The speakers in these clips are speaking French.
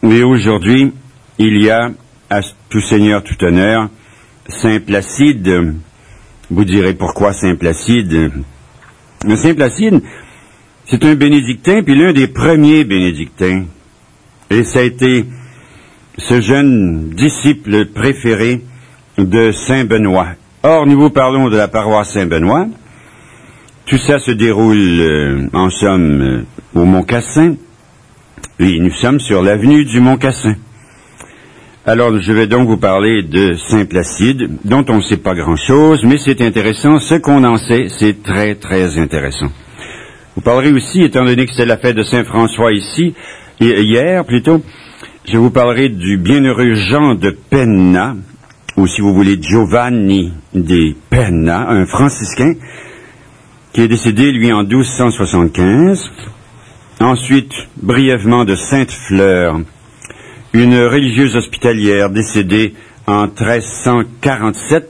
Et aujourd'hui, il y a, à tout seigneur, tout honneur, Saint Placide. Vous direz pourquoi Saint Placide? Le Saint Placide, c'est un bénédictin, puis l'un des premiers bénédictins. Et ça a été ce jeune disciple préféré de Saint Benoît. Or, nous vous parlons de la paroisse Saint-Benoît. Tout ça se déroule, en somme, au Mont-Cassin. Et nous sommes sur l'avenue du Mont-Cassin. Alors, je vais donc vous parler de Saint Placide, dont on ne sait pas grand-chose, mais c'est intéressant. Ce qu'on en sait, c'est très, très intéressant. Vous parlerez aussi, étant donné que c'est la fête de Saint François ici, hier plutôt, je vous parlerai du bienheureux Jean de Penna, ou si vous voulez Giovanni de Penna, un franciscain, qui est décédé, lui, en 1275. Ensuite, brièvement, de Sainte Fleur, une religieuse hospitalière décédée en 1347,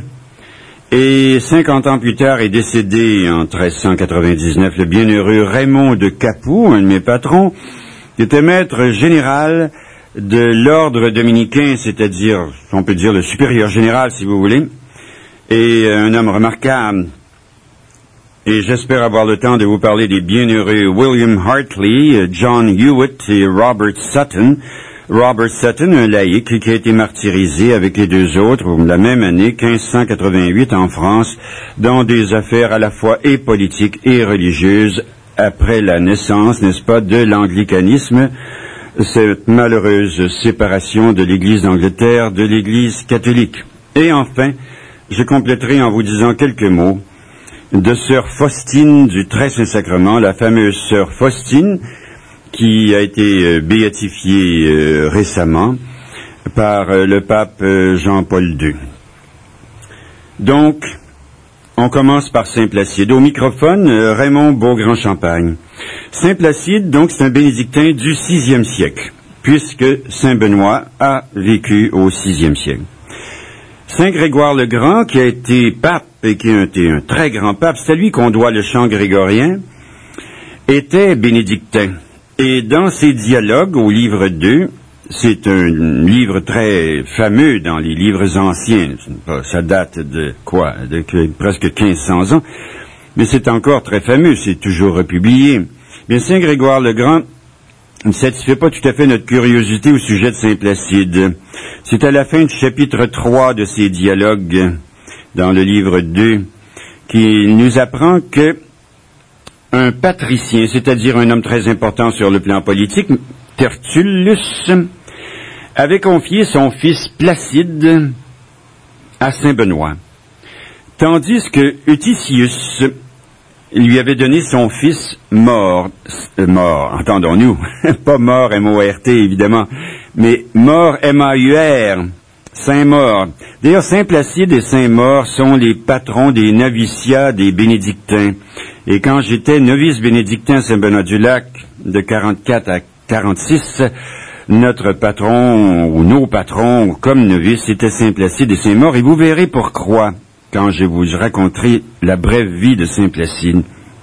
et 50 ans plus tard est décédé en 1399 le bienheureux Raymond de Capoue, un de mes patrons, qui était maître général de l'ordre dominicain, c'est-à-dire, on peut dire le supérieur général, si vous voulez, et un homme remarquable. Et j'espère avoir le temps de vous parler des bienheureux William Hartley, John Hewitt et Robert Sutton. Robert Sutton, un laïc qui a été martyrisé avec les deux autres la même année, 1588, en France, dans des affaires à la fois et politiques et religieuses, après la naissance, n'est-ce pas, de l'anglicanisme, cette malheureuse séparation de l'Église d'Angleterre de l'Église catholique. Et enfin, je compléterai en vous disant quelques mots de sœur Faustine du Très Saint-Sacrement, la fameuse sœur Faustine, qui a été béatifiée récemment par le pape Jean-Paul II. Donc, on commence par Saint Placide. Au microphone, Raymond Beaugrand-Champagne. Saint Placide, donc, c'est un bénédictin du VIe siècle, puisque Saint Benoît a vécu au VIe siècle. Saint Grégoire le Grand, qui a été pape et qui a été un très grand pape, c'est à lui qu'on doit le chant grégorien, était bénédictin. Et dans ses dialogues au livre 2, c'est un livre très fameux dans les livres anciens, ça date de quoi? De presque 1500 ans, mais c'est encore très fameux, c'est toujours republié. Bien, Saint Grégoire le Grand ne satisfait pas tout à fait notre curiosité au sujet de Saint Placide. C'est à la fin du chapitre 3 de ses dialogues, dans le livre 2, qu'il nous apprend que un patricien, c'est-à-dire un homme très important sur le plan politique, Tertullus, avait confié son fils Placide à Saint Benoît, tandis que Eutychius lui avait donné son fils mort, entendons-nous, pas mort, M-O-R-T, évidemment, mais mort, M-A-U-R, Saint-Maur. D'ailleurs, Saint Placide et Saint-Maur sont les patrons des noviciats des bénédictins. Et quand j'étais novice bénédictin à Saint-Benoît-du-Lac, de 44 à 46, notre patron, ou nos patrons, comme novices, c'était Saint Placide et Saint-Maur, et vous verrez pourquoi, quand je vous raconterai la brève vie de Saint Placide.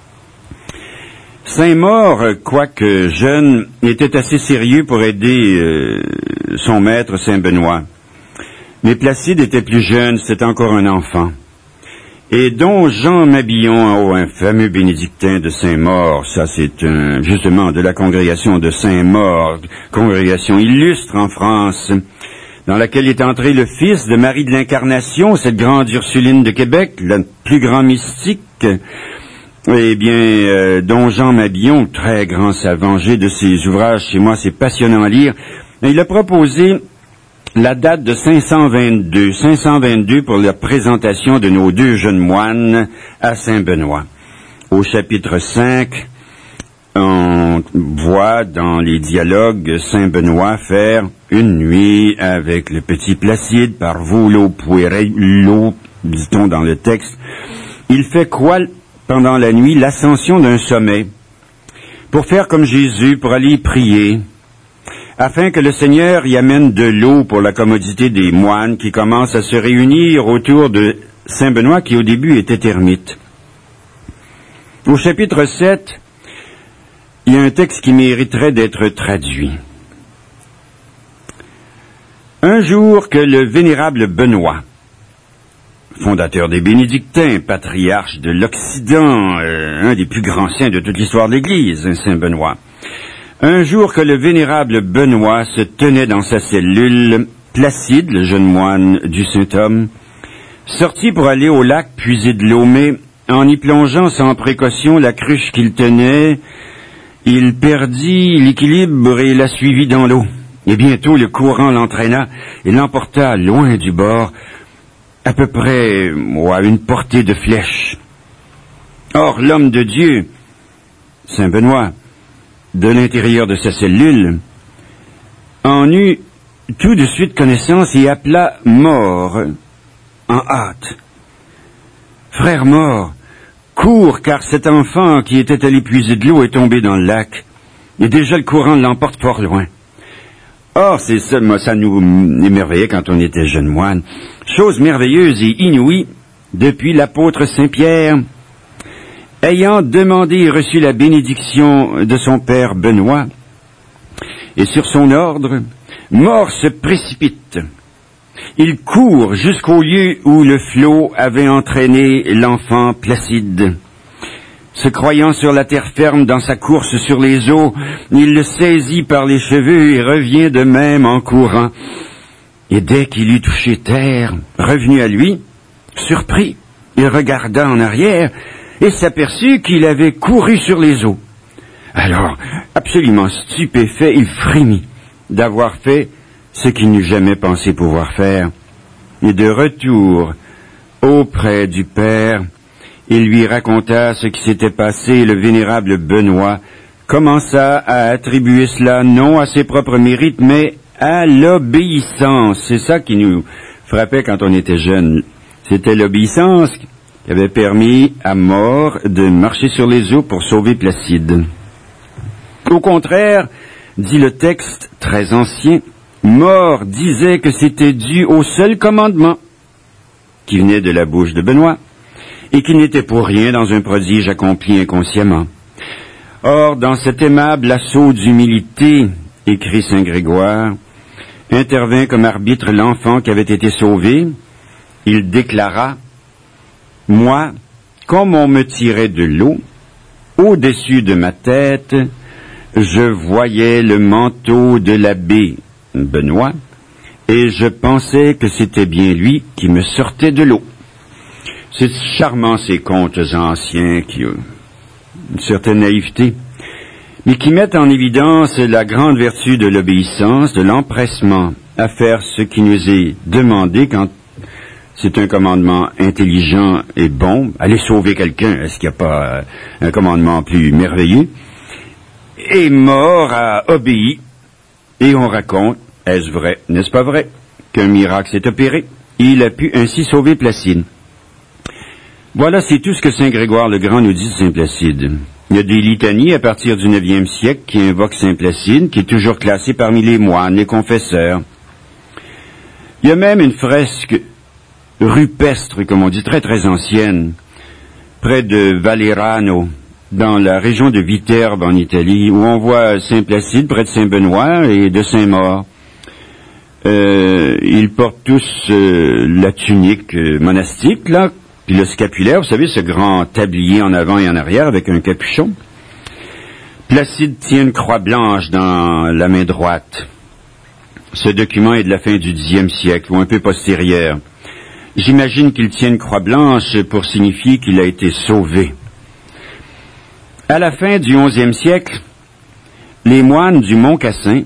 Saint-Maur, quoique jeune, était assez sérieux pour aider son maître Saint-Benoît. Mais Placide était plus jeune, c'était encore un enfant. Et Don Jean Mabillon, un fameux bénédictin de Saint-Maur, ça c'est justement de la congrégation de Saint-Maur, congrégation illustre en France, dans laquelle est entré le fils de Marie de l'Incarnation, cette grande Ursuline de Québec, le plus grand mystique. Eh bien, Don Jean Mabillon, très grand savant, j'ai de ses ouvrages chez moi, c'est passionnant à lire. Il a proposé la date de 522 pour la présentation de nos deux jeunes moines à Saint-Benoît. Au chapitre 5, on voit dans les dialogues Saint-Benoît faire une nuit avec le petit Placide par volo puerello, dit-on dans le texte. Il fait quoi pendant la nuit? L'ascension d'un sommet, pour faire comme Jésus, pour aller prier, afin que le Seigneur y amène de l'eau pour la commodité des moines qui commencent à se réunir autour de Saint-Benoît qui au début était ermite. Au chapitre 7, il y a un texte qui mériterait d'être traduit. Un jour que le vénérable Benoît, fondateur des Bénédictins, patriarche de l'Occident, un des plus grands saints de toute l'histoire de l'Église, Saint Benoît, un jour que le vénérable Benoît se tenait dans sa cellule, Placide, le jeune moine du Saint-Homme, sortit pour aller au lac puiser de l'eau, mais en y plongeant sans précaution la cruche qu'il tenait, il perdit l'équilibre et la suivit dans l'eau. Et bientôt le courant l'entraîna et l'emporta loin du bord, à peu près à une portée de flèche. Or, l'homme de Dieu, Saint Benoît, de l'intérieur de sa cellule, en eut tout de suite connaissance et appela mort en hâte. Frère mort, cours, car cet enfant qui était allé puiser de l'eau est tombé dans le lac, et déjà le courant l'emporte fort loin. Or, c'est ça, moi, ça nous émerveillait quand on était jeune moine. Chose merveilleuse et inouïe, depuis l'apôtre Saint-Pierre, ayant demandé et reçu la bénédiction de son père Benoît, et sur son ordre, mort se précipite. Il court jusqu'au lieu où le flot avait entraîné l'enfant Placide. Se croyant sur la terre ferme dans sa course sur les eaux, il le saisit par les cheveux et revient de même en courant. Et dès qu'il eut touché terre, revenu à lui, surpris, il regarda en arrière et s'aperçut qu'il avait couru sur les eaux. Alors, absolument stupéfait, il frémit d'avoir fait ce qu'il n'eût jamais pensé pouvoir faire. Et de retour auprès du Père, il lui raconta ce qui s'était passé et le vénérable Benoît commença à attribuer cela non à ses propres mérites, mais à l'obéissance. C'est ça qui nous frappait quand on était jeune. C'était l'obéissance qui avait permis à mort de marcher sur les eaux pour sauver Placide. Au contraire, dit le texte très ancien, mort disait que c'était dû au seul commandement qui venait de la bouche de Benoît, et qui n'était pour rien dans un prodige accompli inconsciemment. Or, dans cet aimable assaut d'humilité, écrit saint Grégoire, intervint comme arbitre l'enfant qui avait été sauvé. Il déclara, « Moi, comme on me tirait de l'eau, au-dessus de ma tête, je voyais le manteau de l'abbé Benoît, et je pensais que c'était bien lui qui me sortait de l'eau. » C'est charmant ces contes anciens qui ont une certaine naïveté, mais qui mettent en évidence la grande vertu de l'obéissance, de l'empressement à faire ce qui nous est demandé quand c'est un commandement intelligent et bon. Aller sauver quelqu'un, est-ce qu'il n'y a pas un commandement plus merveilleux? Et mort a obéi, et on raconte, est-ce vrai, n'est-ce pas vrai, qu'un miracle s'est opéré? Il a pu ainsi sauver Placide. Voilà, c'est tout ce que saint Grégoire le Grand nous dit de saint Placide. Il y a des litanies à partir du 9e siècle qui invoquent saint Placide, qui est toujours classé parmi les moines, les confesseurs. Il y a même une fresque rupestre, comme on dit, très très ancienne, près de Valerano, dans la région de Viterbe en Italie, où on voit saint Placide près de saint Benoît et de saint Maur. Ils portent tous la tunique monastique, là, puis le scapulaire, vous savez, ce grand tablier en avant et en arrière avec un capuchon. Placide tient une croix blanche dans la main droite. Ce document est de la fin du Xe siècle, ou un peu postérieur. J'imagine qu'il tient une croix blanche pour signifier qu'il a été sauvé. À la fin du XIe siècle, les moines du Mont Cassin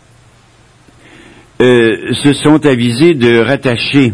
se sont avisés de rattacher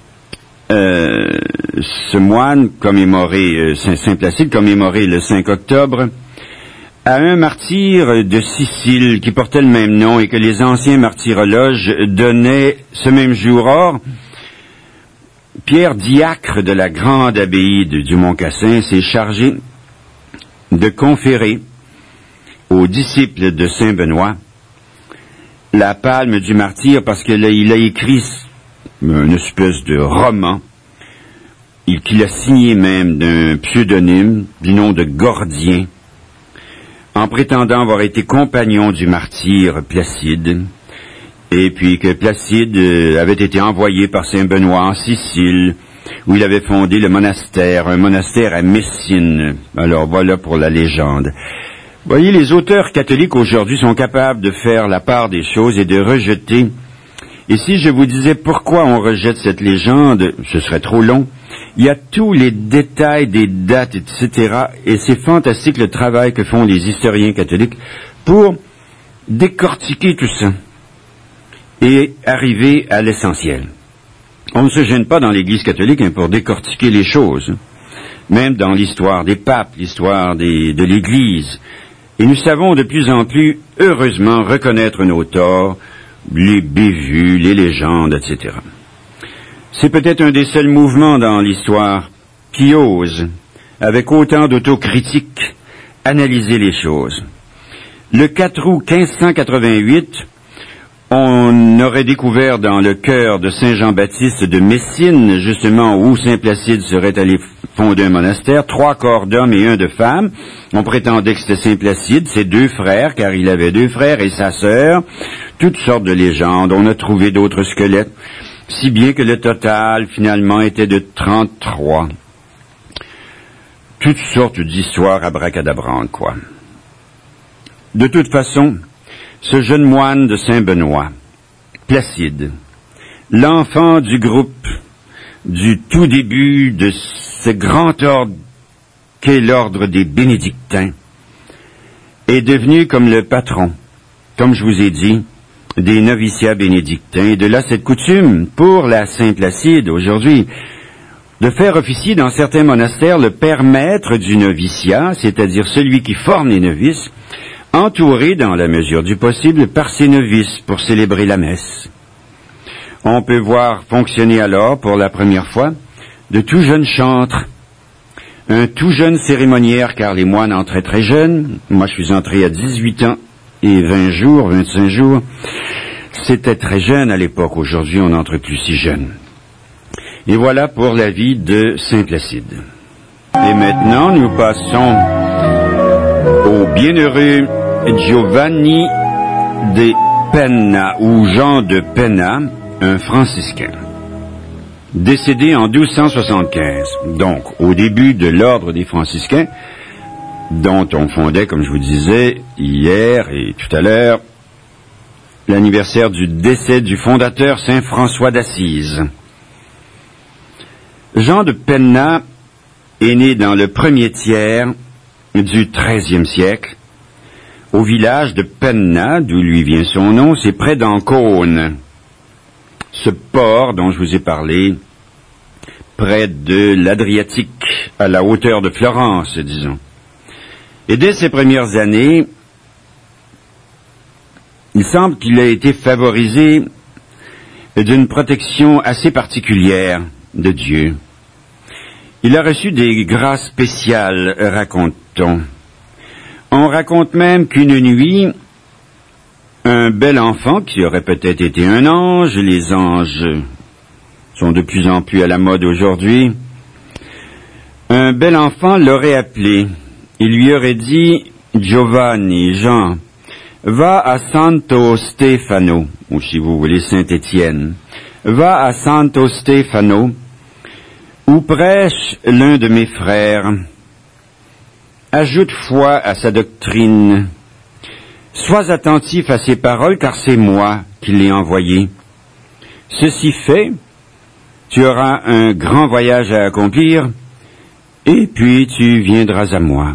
ce moine commémoré, Saint Placide, commémoré le 5 octobre, à un martyr de Sicile qui portait le même nom et que les anciens martyrologes donnaient ce même jour. Or, Pierre Diacre de la grande abbaye du Mont Cassin s'est chargé de conférer aux disciples de saint Benoît la palme du martyr, parce qu'il a écrit une espèce de roman qu'il a signé même d'un pseudonyme du nom de Gordien, en prétendant avoir été compagnon du martyr Placide. et puis que Placide avait été envoyé par saint Benoît en Sicile, où il avait fondé le monastère, un monastère à Messine. Alors voilà pour la légende. Voyez, les auteurs catholiques aujourd'hui sont capables de faire la part des choses et de rejeter. Et si je vous disais pourquoi on rejette cette légende, ce serait trop long. Il y a tous les détails des dates, etc. Et c'est fantastique le travail que font les historiens catholiques pour décortiquer tout ça et arriver à l'essentiel. On ne se gêne pas dans l'Église catholique pour décortiquer les choses, même dans l'histoire des papes, l'histoire de l'Église. Et nous savons de plus en plus, heureusement, reconnaître nos torts, les bévues, les légendes, etc. C'est peut-être un des seuls mouvements dans l'histoire qui ose, avec autant d'autocritique, analyser les choses. Le 4 août 1588, on aurait découvert dans le chœur de Saint-Jean-Baptiste de Messine, justement où Saint Placide serait allé fonder un monastère, 3 corps d'hommes et 1 de femmes. On prétendait que c'était Saint Placide, ses 2 frères, car il avait 2 frères et sa sœur. Toutes sortes de légendes. On a trouvé d'autres squelettes, si bien que le total, finalement, était de 33. Toutes sortes d'histoires abracadabrantes, quoi. De toute façon, ce jeune moine de Saint-Benoît, Placide, l'enfant du groupe du tout début de ce grand ordre qu'est l'ordre des bénédictins, est devenu comme le patron, comme je vous ai dit, des noviciats bénédictins. Et de là cette coutume pour la Saint-Placide aujourd'hui de faire officier dans certains monastères le père maître du noviciat, c'est-à-dire celui qui forme les novices, entouré dans la mesure du possible par ses novices pour célébrer la messe. On peut voir fonctionner alors pour la première fois de tout jeunes chantres, un tout jeune cérémoniaire car les moines entraient très jeunes. Moi je suis entré à 18 ans et 20 jours, 25 jours. C'était très jeune à l'époque, aujourd'hui on n'entre plus si jeune. Et voilà pour la vie de Saint Placide. Et maintenant nous passons au bienheureux Giovanni de Penna, ou Jean de Penna, un franciscain, décédé en 1275, donc au début de l'ordre des franciscains, dont on fondait, comme je vous disais, hier et tout à l'heure, l'anniversaire du décès du fondateur Saint François d'Assise. Jean de Penna est né dans le premier tiers du XIIIe siècle, au village de Penna, d'où lui vient son nom, c'est près d'Ancône, ce port dont je vous ai parlé, près de l'Adriatique, à la hauteur de Florence, disons. Et dès ses premières années, il semble qu'il a été favorisé d'une protection assez particulière de Dieu. Il a reçu des grâces spéciales, raconte-t-on. On raconte même qu'une nuit, un bel enfant, qui aurait peut-être été un ange, les anges sont de plus en plus à la mode aujourd'hui, un bel enfant l'aurait appelé. Il lui aurait dit, Giovanni, Jean, va à Santo Stefano, ou si vous voulez Saint-Étienne, va à Santo Stefano, où prêche l'un de mes frères. Ajoute foi à sa doctrine. Sois attentif à ses paroles, car c'est moi qui l'ai envoyé. Ceci fait, tu auras un grand voyage à accomplir, et puis tu viendras à moi.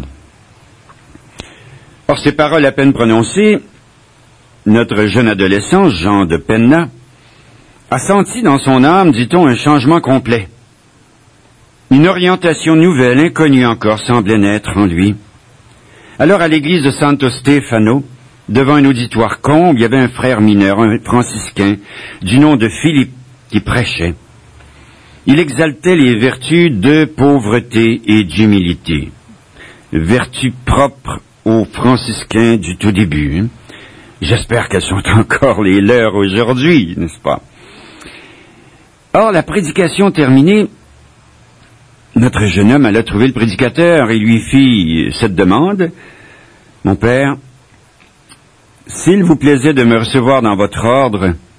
Or, ces paroles à peine prononcées, notre jeune adolescent, Jean de Penna, a senti dans son âme, dit-on, un changement complet. Une orientation nouvelle, inconnue encore, semblait naître en lui. Alors, à l'église de Santo Stefano, devant un auditoire comble, il y avait un frère mineur, un franciscain, du nom de Philippe, qui prêchait. Il exaltait les vertus de pauvreté et d'humilité, vertus propres aux franciscains du tout début. J'espère qu'elles sont encore les leurs aujourd'hui, n'est-ce pas? Or, la prédication terminée, notre jeune homme alla trouver le prédicateur et lui fit cette demande. Mon père, s'il vous plaisait de me recevoir dans votre ordre,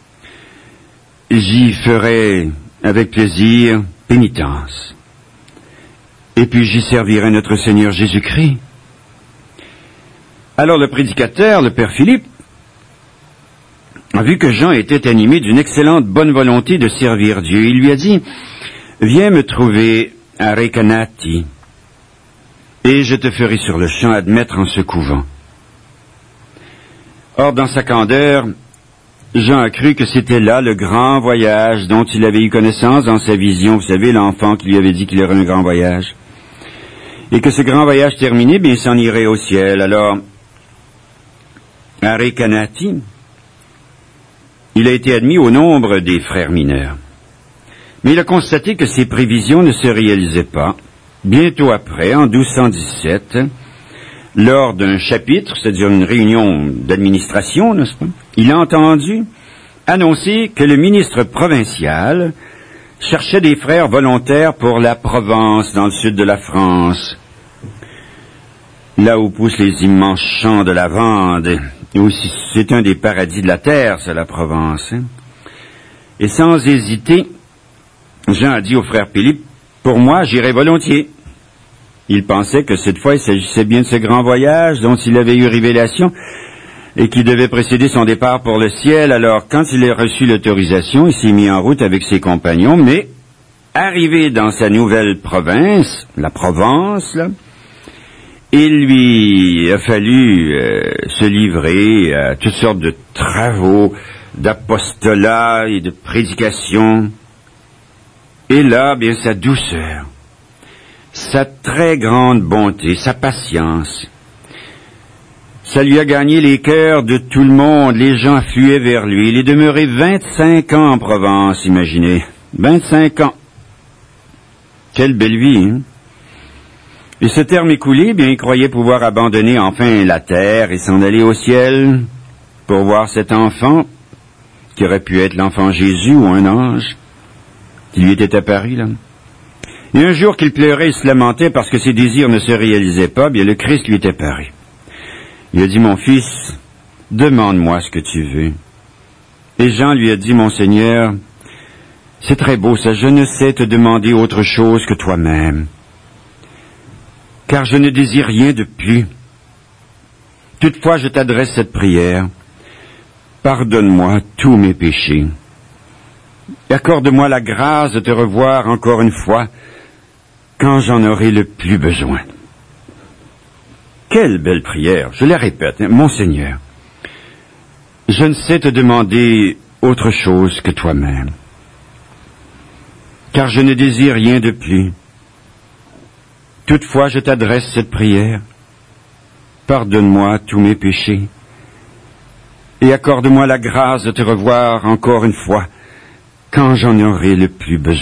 j'y ferai avec plaisir pénitence. Et puis j'y servirai notre Seigneur Jésus-Christ. Alors le prédicateur, le père Philippe, a vu que Jean était animé d'une excellente bonne volonté de servir Dieu. Il lui a dit, « Viens me trouver à Recanati, et je te ferai sur le champ admettre en ce couvent. » Or, dans sa candeur, Jean a cru que c'était là le grand voyage dont il avait eu connaissance dans sa vision. Vous savez, l'enfant qui lui avait dit qu'il aurait un grand voyage. Et que ce grand voyage terminé, bien, il s'en irait au ciel. Alors, à Recanati, il a été admis au nombre des frères mineurs. Mais il a constaté que ses prévisions ne se réalisaient pas. Bientôt après, en 1217, lors d'un chapitre, c'est-à-dire une réunion d'administration, n'est-ce pas, il a entendu annoncer que le ministre provincial cherchait des frères volontaires pour la Provence, dans le sud de la France, là où poussent les immenses champs de lavande, et aussi c'est un des paradis de la terre, c'est la Provence. Et sans hésiter, Jean a dit au frère Philippe, « Pour moi, j'irai volontiers. » Il pensait que cette fois, il s'agissait bien de ce grand voyage dont il avait eu révélation et qui devait précéder son départ pour le ciel. Alors, quand il a reçu l'autorisation, il s'est mis en route avec ses compagnons, mais, arrivé dans sa nouvelle province, la Provence, là, il lui a fallu se livrer à toutes sortes de travaux, d'apostolat et de prédication. Et là, bien, sa douceur, sa très grande bonté, sa patience, ça lui a gagné les cœurs de tout le monde. Les gens affluaient vers lui. Il est demeuré 25 ans en Provence, imaginez. 25 ans. Quelle belle vie, hein? Et ce terme écoulé, bien, il croyait pouvoir abandonner enfin la terre et s'en aller au ciel pour voir cet enfant, qui aurait pu être l'enfant Jésus ou un ange, qui lui était apparu, là. Et un jour qu'il pleurait et se lamentait parce que ses désirs ne se réalisaient pas, bien, le Christ lui était apparu. Il a dit, « Mon fils, demande-moi ce que tu veux. » Et Jean lui a dit, « Mon Seigneur, c'est très beau ça, je ne sais te demander autre chose que toi-même. Car je ne désire rien de plus. Toutefois, je t'adresse cette prière. Pardonne-moi tous mes péchés. Et accorde-moi la grâce de te revoir encore une fois quand j'en aurai le plus besoin. » Quelle belle prière, je la répète, hein, « Mon Seigneur, je ne sais te demander autre chose que toi-même. Car je ne désire rien de plus. Toutefois, je t'adresse cette prière. Pardonne-moi tous mes péchés et accorde-moi la grâce de te revoir encore une fois quand j'en aurai le plus besoin. »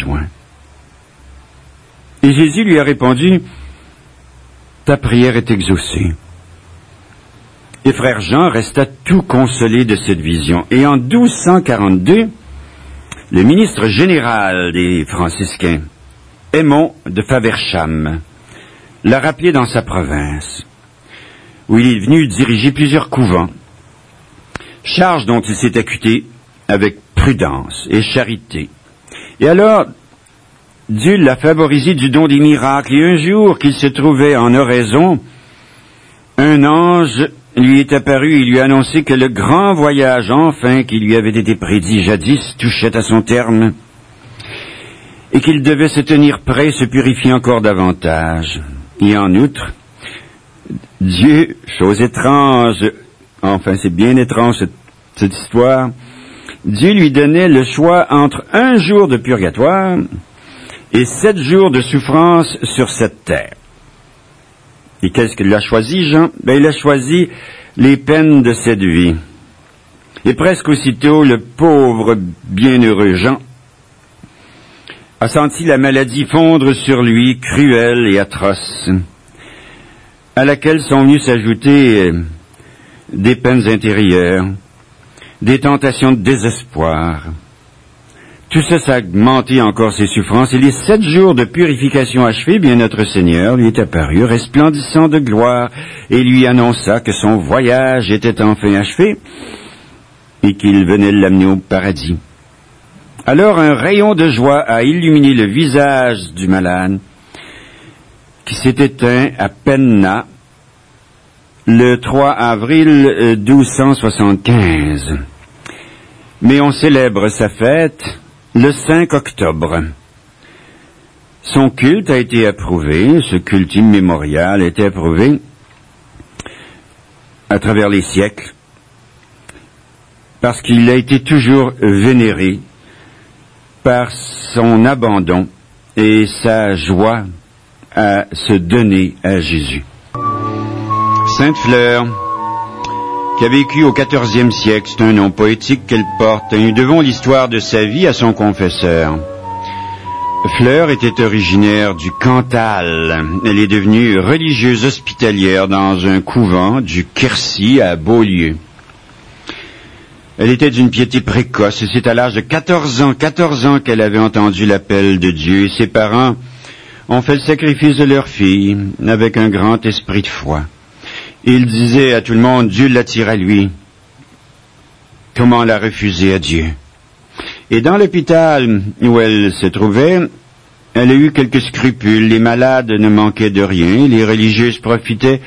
Et Jésus lui a répondu, « Ta prière est exaucée. » Et frère Jean resta tout consolé de cette vision. Et en 1242, le ministre général des franciscains, Aymon de Faversham, l'a rappelé dans sa province, où il est venu diriger plusieurs couvents, charge dont il s'est acquitté avec prudence et charité. Et alors, Dieu l'a favorisé du don des miracles, et un jour qu'il se trouvait en oraison, un ange lui est apparu et lui a annoncé que le grand voyage, enfin, qui lui avait été prédit jadis, touchait à son terme, et qu'il devait se tenir prêt, se purifier encore davantage. Et en outre, Dieu, chose étrange, enfin c'est bien étrange cette histoire, Dieu lui donnait le choix entre 1 jour de purgatoire et 7 jours de souffrance sur cette terre. Et qu'est-ce qu'il a choisi, Jean? Il a choisi les peines de cette vie. Et presque aussitôt, le pauvre bienheureux Jean a senti la maladie fondre sur lui, cruelle et atroce, à laquelle sont venues s'ajouter des peines intérieures, des tentations de désespoir. Tout ça, ça a augmenté encore ses souffrances, et les 7 jours de purification achevés, bien notre Seigneur lui est apparu, resplendissant de gloire, et lui annonça que son voyage était enfin achevé, et qu'il venait l'amener au paradis. Alors un rayon de joie a illuminé le visage du malade, qui s'est éteint à Penna le 3 avril 1275. Mais on célèbre sa fête le 5 octobre. Son culte a été approuvé, ce culte immémorial a été approuvé à travers les siècles, parce qu'il a été toujours vénéré par son abandon et sa joie à se donner à Jésus. Sainte Fleur, qui a vécu au XIVe siècle, c'est un nom poétique qu'elle porte, et nous devons l'histoire de sa vie à son confesseur. Fleur était originaire du Cantal. Elle est devenue religieuse hospitalière dans un couvent du Quercy à Beaulieu. Elle était d'une piété précoce et c'est à l'âge de 14 ans qu'elle avait entendu l'appel de Dieu et ses parents ont fait le sacrifice de leur fille avec un grand esprit de foi. Ils disaient à tout le monde, Dieu l'attire à lui. Comment la refuser à Dieu? Et dans l'hôpital où elle se trouvait, elle a eu quelques scrupules. Les malades ne manquaient de rien. Les religieuses profitaient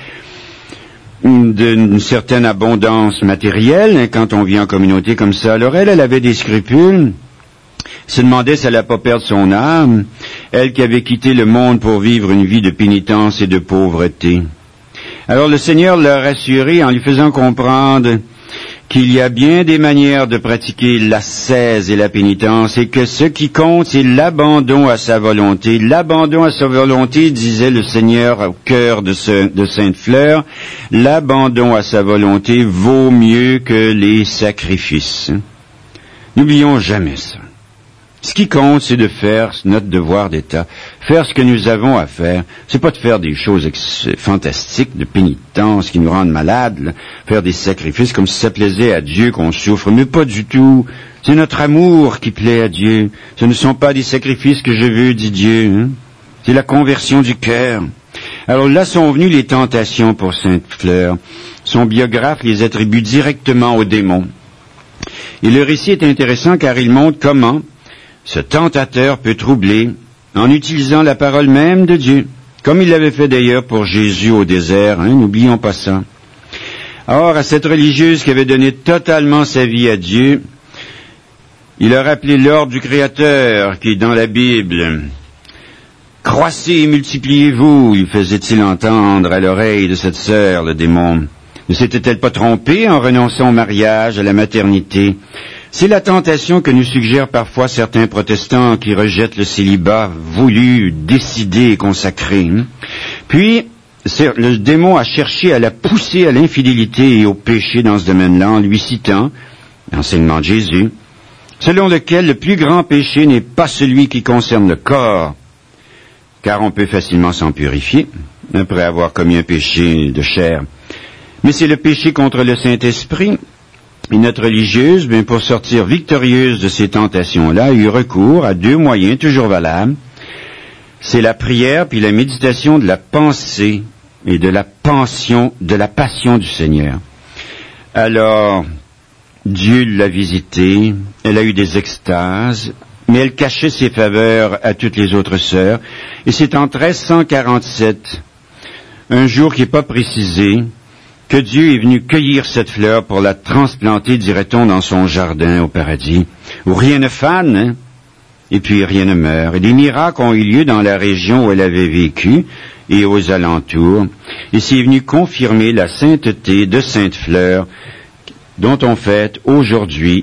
d'une certaine abondance matérielle quand on vit en communauté comme ça. Alors elle avait des scrupules, se demandait si elle n'allait pas perdre son âme, elle qui avait quitté le monde pour vivre une vie de pénitence et de pauvreté. Alors le Seigneur l'a rassurée en lui faisant comprendre qu'il y a bien des manières de pratiquer l'ascèse et la pénitence, et que ce qui compte, c'est l'abandon à sa volonté. L'abandon à sa volonté, disait le Seigneur au cœur de Sainte Fleur, l'abandon à sa volonté vaut mieux que les sacrifices. N'oublions jamais ça. Ce qui compte, c'est de faire notre devoir d'État. Faire ce que nous avons à faire. C'est pas de faire des choses fantastiques, de pénitence qui nous rendent malades, là. Faire des sacrifices comme si ça plaisait à Dieu qu'on souffre. Mais pas du tout. C'est notre amour qui plaît à Dieu. Ce ne sont pas des sacrifices que je veux, dit Dieu. Hein? C'est la conversion du cœur. Alors là sont venues les tentations pour Sainte Fleur. Son biographe les attribue directement aux démons. Et le récit est intéressant car il montre comment ce tentateur peut troubler en utilisant la parole même de Dieu, comme il l'avait fait d'ailleurs pour Jésus au désert, hein, n'oublions pas ça. Or, à cette religieuse qui avait donné totalement sa vie à Dieu, il a rappelé l'ordre du Créateur qui est dans la Bible. « Croissez et multipliez-vous », lui faisait-il entendre à l'oreille de cette sœur, le démon. Ne s'était-elle pas trompée en renonçant au mariage, à la maternité? C'est la tentation que nous suggèrent parfois certains protestants qui rejettent le célibat voulu, décidé et consacré. Puis, le démon a cherché à la pousser à l'infidélité et au péché dans ce domaine-là en lui citant l'enseignement de Jésus, selon lequel le plus grand péché n'est pas celui qui concerne le corps, car on peut facilement s'en purifier après avoir commis un péché de chair, mais c'est le péché contre le Saint-Esprit. Et notre religieuse, pour sortir victorieuse de ces tentations-là, a eu recours à 2 moyens toujours valables. C'est la prière puis la méditation de la pensée et de la passion du Seigneur. Alors, Dieu l'a visitée, elle a eu des extases, mais elle cachait ses faveurs à toutes les autres sœurs. Et c'est en 1347, un jour qui n'est pas précisé, que Dieu est venu cueillir cette fleur pour la transplanter, dirait-on, dans son jardin au paradis, où rien ne fane, hein, et puis rien ne meurt. Et des miracles ont eu lieu dans la région où elle avait vécu et aux alentours, et c'est venu confirmer la sainteté de Sainte Fleur, dont on fête aujourd'hui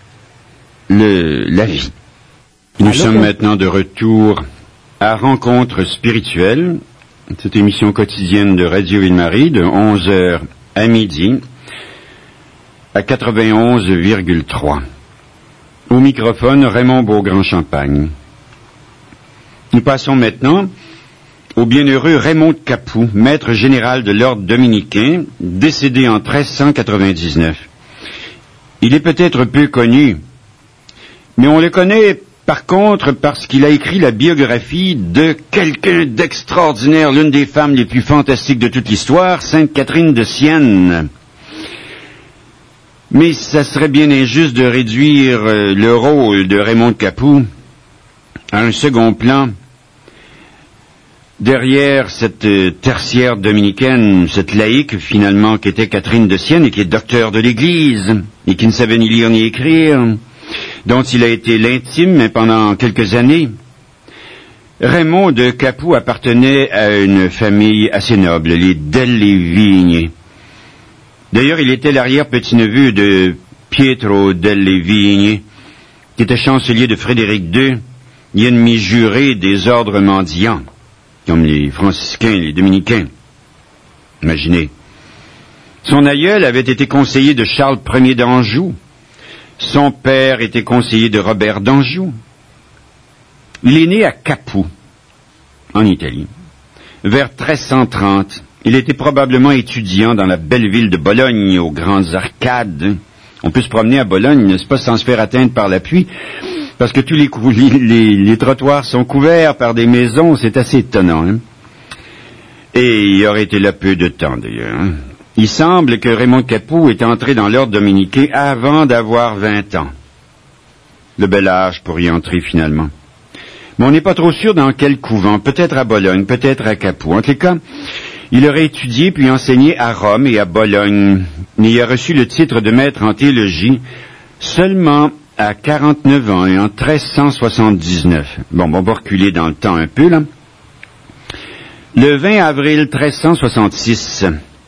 la vie. Nous sommes maintenant de retour à Rencontre spirituelle, cette émission quotidienne de Radio Ville-Marie, de 11h à midi, à 91,3. Au microphone, Raymond Beaugrand-Champagne. Nous passons maintenant au bienheureux Raymond de Capoue, maître général de l'ordre dominicain, décédé en 1399. Il est peut-être peu connu, mais on le connaît par contre parce qu'il a écrit la biographie de quelqu'un d'extraordinaire, l'une des femmes les plus fantastiques de toute l'histoire, Sainte Catherine de Sienne. Mais ça serait bien injuste de réduire le rôle de Raymond de Capoue à un second plan. Derrière cette tertiaire dominicaine, cette laïque finalement qui était Catherine de Sienne et qui est docteur de l'Église et qui ne savait ni lire ni écrire, dont il a été l'intime pendant quelques années, Raymond de Capoue appartenait à une famille assez noble, les Delle Vigne. D'ailleurs, il était l'arrière-petit-neveu de Pietro Delle Vigne, qui était chancelier de Frédéric II, ennemi juré des ordres mendiants, comme les franciscains et les dominicains. Imaginez. Son aïeul avait été conseiller de Charles Ier d'Anjou. Son père était conseiller de Robert d'Anjou. Il est né à Capoue, en Italie, vers 1330. Il était probablement étudiant dans la belle ville de Bologne, aux grandes arcades. On peut se promener à Bologne, n'est-ce pas, sans se faire atteindre par la pluie, parce que tous les trottoirs sont couverts par des maisons, c'est assez étonnant. Hein? Et il aurait été là peu de temps, d'ailleurs. Hein? Il semble que Raymond de Capoue est entré dans l'ordre dominicain avant d'avoir 20 ans. Le bel âge pour y entrer, finalement. Mais on n'est pas trop sûr dans quel couvent, peut-être à Bologne, peut-être à Capoue. En tout cas, il aurait étudié puis enseigné à Rome et à Bologne, mais il a reçu le titre de maître en théologie seulement à 49 ans et en 1379. Bon, on va reculer dans le temps un peu, là. Le 20 avril 1366,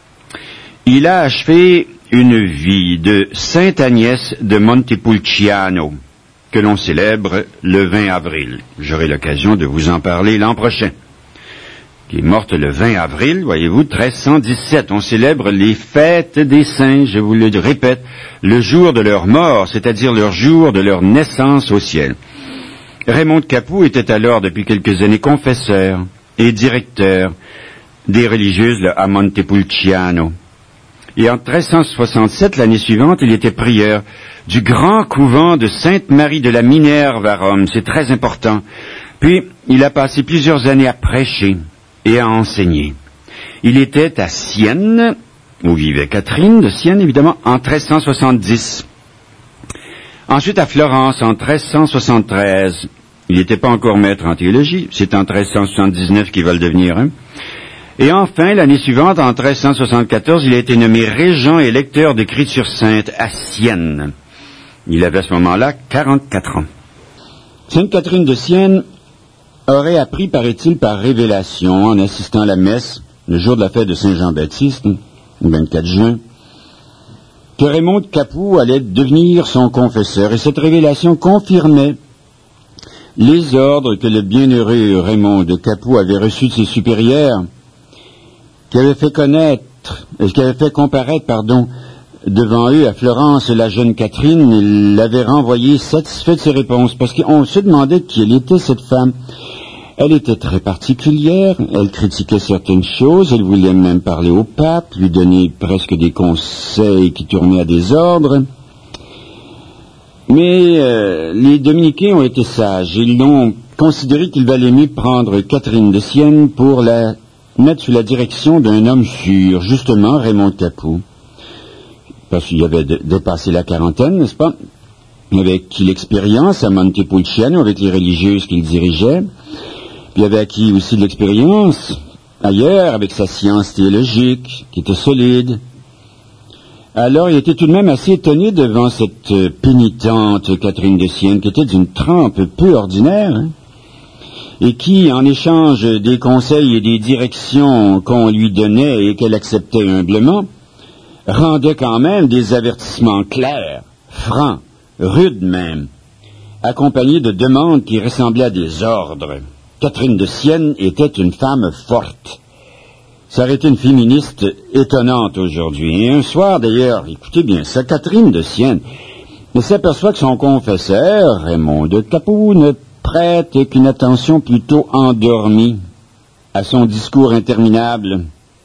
il a achevé une vie de Sainte Agnès de Montepulciano, que l'on célèbre le 20 avril. J'aurai l'occasion de vous en parler l'an prochain. Qui est morte le 20 avril, voyez-vous, 1317. On célèbre les fêtes des saints, je vous le répète, le jour de leur mort, c'est-à-dire leur jour de leur naissance au ciel. Raymond de Capoue était alors, depuis quelques années, confesseur et directeur des religieuses à Montepulciano. Et en 1367, l'année suivante, il était prieur du grand couvent de Sainte-Marie de la Minerve à Rome. C'est très important. Puis, il a passé plusieurs années à prêcher et à enseigner. Il était à Sienne, où vivait Catherine de Sienne, évidemment, en 1370. Ensuite, à Florence, en 1373. Il n'était pas encore maître en théologie. C'est en 1379 qu'il va le devenir. Hein? Et enfin, l'année suivante, en 1374, il a été nommé régent et lecteur d'Écriture sainte à Sienne. Il avait à ce moment-là 44 ans. Sainte Catherine de Sienne aurait appris, paraît-il, par révélation, en assistant à la messe, le jour de la fête de Saint-Jean-Baptiste, le 24 juin, que Raymond de Capoue allait devenir son confesseur. Et cette révélation confirmait les ordres que le bienheureux Raymond de Capoue avait reçus de ses supérieurs, qui avait fait comparaître, devant eux à Florence la jeune Catherine. Il l'avait renvoyée satisfait de ses réponses, parce qu'on se demandait qui elle était, cette femme. Elle était très particulière, elle critiquait certaines choses, elle voulait même parler au pape, lui donner presque des conseils qui tournaient à des ordres. Mais les dominicains ont été sages, ils l'ont considéré qu'il valait mieux prendre Catherine de Sienne pour la mettre sous la direction d'un homme sûr, justement Raymond de Capoue. Parce qu'il avait dépassé la quarantaine, n'est-ce pas? Il avait acquis l'expérience à Montepulciano avec les religieuses qu'il dirigeait. Puis il avait acquis aussi de l'expérience ailleurs avec sa science théologique, qui était solide. Alors il était tout de même assez étonné devant cette pénitente Catherine de Sienne, qui était d'une trempe peu ordinaire, hein, et qui, en échange des conseils et des directions qu'on lui donnait et qu'elle acceptait humblement, rendait quand même des avertissements clairs, francs, rudes même, accompagnés de demandes qui ressemblaient à des ordres. Catherine de Sienne était une femme forte. Ça aurait été une féministe étonnante aujourd'hui. Et un soir, d'ailleurs, écoutez bien ça, Catherine de Sienne s'aperçoit que son confesseur, Raymond de Capoue, ne prête qu'une attention plutôt endormie à son discours interminable.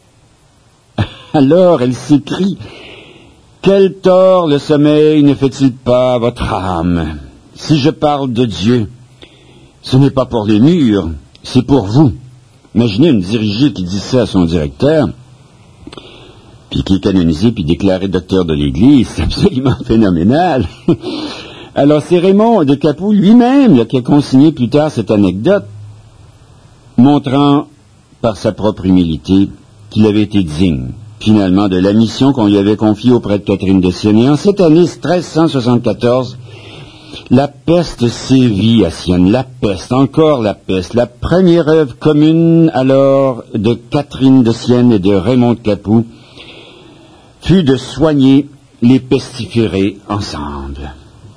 Alors elle s'écrie: « Quel tort le sommeil ne fait-il pas à votre âme? Si je parle de Dieu, ce n'est pas pour les murs, c'est pour vous. » Imaginez une dirigée qui dit ça à son directeur. puis qui est canonisé, puis déclaré docteur de l'Église. C'est absolument phénoménal. Alors, c'est Raymond de Capoue lui-même là, qui a consigné plus tard cette anecdote, montrant par sa propre humilité qu'il avait été digne, finalement, de la mission qu'on lui avait confiée auprès de Catherine de Sienne. Et en cette année 1374, la peste sévit à Sienne, la peste, encore la peste. La première œuvre commune alors de Catherine de Sienne et de Raymond de Capoue fut de soigner les pestiférés ensemble.